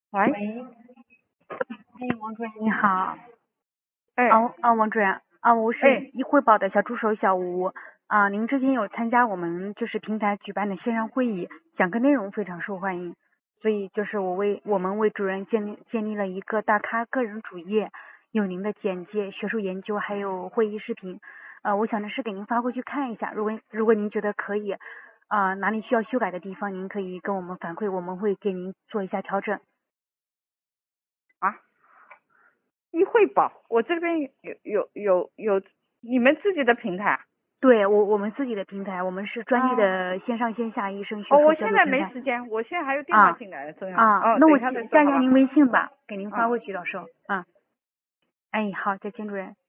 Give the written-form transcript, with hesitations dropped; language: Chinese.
喂， 喂，王主任你好。 哎， 王主任我是哎， 一汇报的小助手小吴您之前有参加我们就是平台举办的线上会议，讲课内容非常受欢迎，所以就是我们为主任建立了一个大咖个人主页，有您的简介、学术研究还有会议视频。我想的是给您发过去看一下，如果您觉得可以哪里需要修改的地方，您可以跟我们反馈，我们会给您做一下调整。 一汇报，我这边有你们自己的平台啊？ 对，我们自己的平台，我们是专业的线上线下医生学术我现在交流平台。 没时间，我现在还有电话进来的，正好。等那我一下再说好吧？ 加您微信吧，给您发过去，到时候。哎，好，再见，主任。